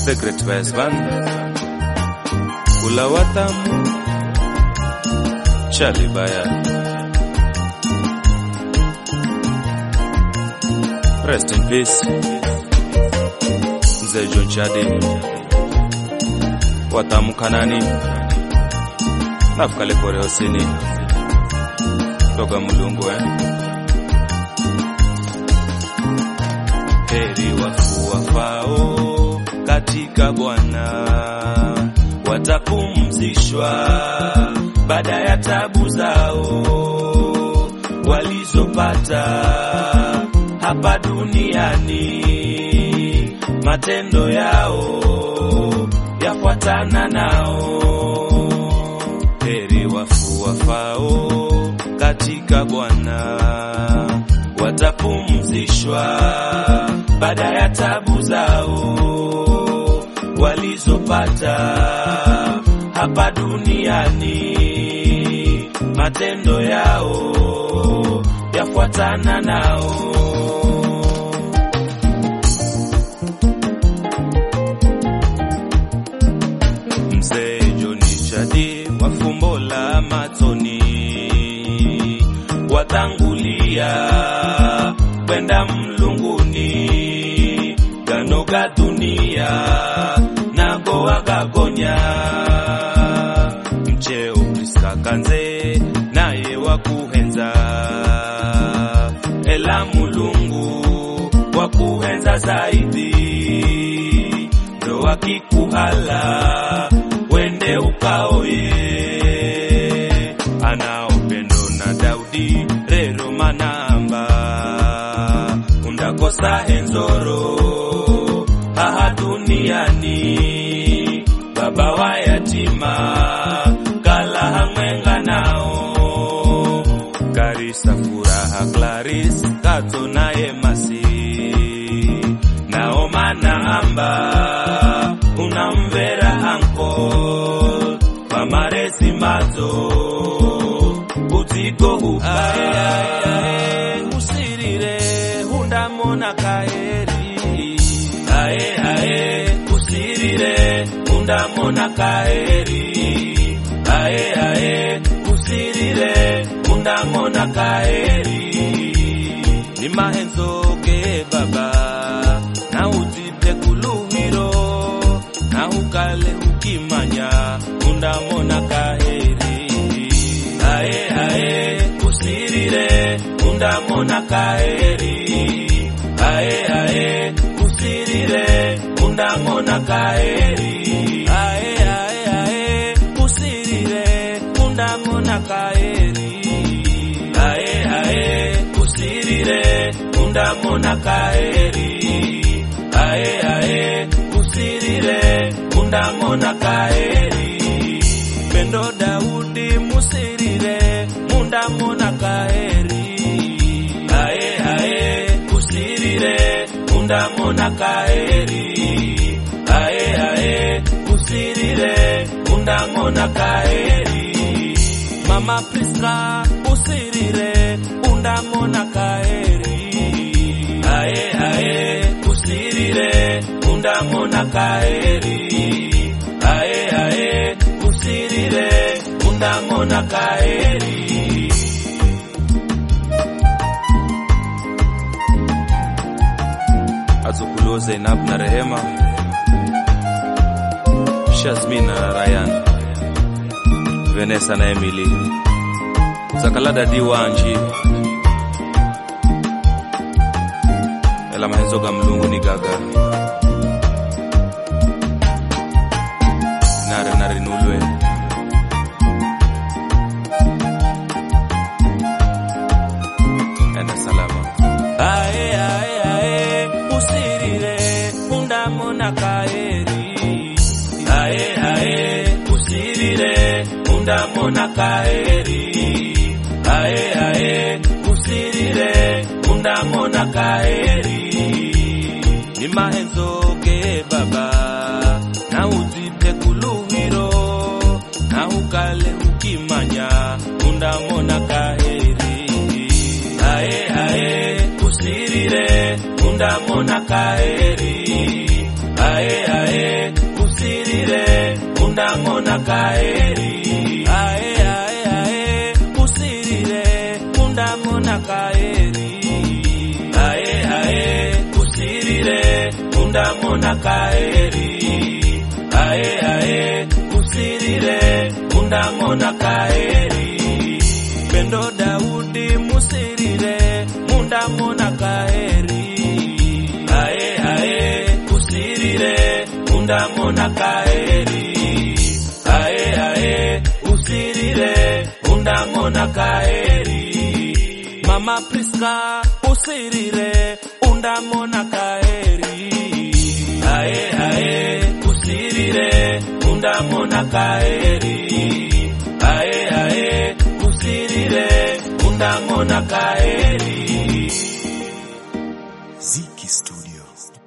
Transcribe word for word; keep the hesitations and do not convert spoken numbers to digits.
The Great Vice Band, Kula Watamu, Charlie Baya. Rest in peace, Mzee John Chadi, Watamu Kanani, Nafkale Kore Hosini, Toga Mulungu eh. Heri wafu wafao katika Bwana, watapumzishwa baada ya tabu zao walizopata hapa duniani. Matendo yao yafuatana nao. Heri wafu wafao katika Bwana, watapumzishwa baada ya tabu zao walizopata hapa duniani. Matendo yao yafuatana nao. Mzee John Chadi wa fumbo la matoni, watangulia kwenda mlunguni, ganoga dunia nago wagagonya. Mcheo Priska Kanze naye wakuhenza, ela mulungu wakuhenza zaidi. Ndo wakikuhala wende ukaoye, ana upendo na Daudi rero manamba. Undakosa henzoro haha duniani, baba wa yatima kala hamwenga nao. Karisa furaha Clarice kato naye masi, nao manamba unamvera uncle pamaresi mazo utigo hukaya. Usirire hundamona kaeri, ae ae usirire hundamona kaeri, ae ae usirire hundamona kaeri. Ni mahenzo ke baba na utipe kuluhiro, na ukale ukimanya hundamona kaeri. Ae ae usirire hundamona kaeri, ae ae usirire hundamona kaeri. Ae ae ae usirire hundamona kaeri, ae ae usirire hundamona kaeri, ae ae usirire hundamona kaeri. Pendo Daudi musirire hundamona kaeri, ae ae usirire hundamona kaeri, ae ae usirire hundamona kaeri. Mama Priska usirire hundamona kaeri, ae ae usirire hundamona kaeri, ae ae usirire hundamona kaeri. Azukulo Zainab na Rehema, Shazmin na Ryan, Vanessa na Emily, Zakalada Diwanji, ela mahenzo gamlungu ni gaga, nare nare nulwe, enda salama. Ae ae ae usirire hundamona kaeri, ae ae usirire hundamona kaeri, ae ae usirire hundamona kaeri. Ni mahenzo ke baba na utipe kuluhiro, na ukale ukimanya hundamona kaeri. Ae ae usirire hundamona kaeri, ae ae undamona kaeri. Ae ae ae usirire undamona kaeri. Ae ae usirire undamona kaeri. Ae ae usirire undamona kaeri. Pendo Daudi musirire undamona kaeri. Ae ae usirire undamona kaeri. Ae ae usirire undamona kaeri. Mama Priska usirire undamona kaeri. Ae ae usirire undamona kaeri. Ae ae usirire undamona kaeri. Ziki Studio.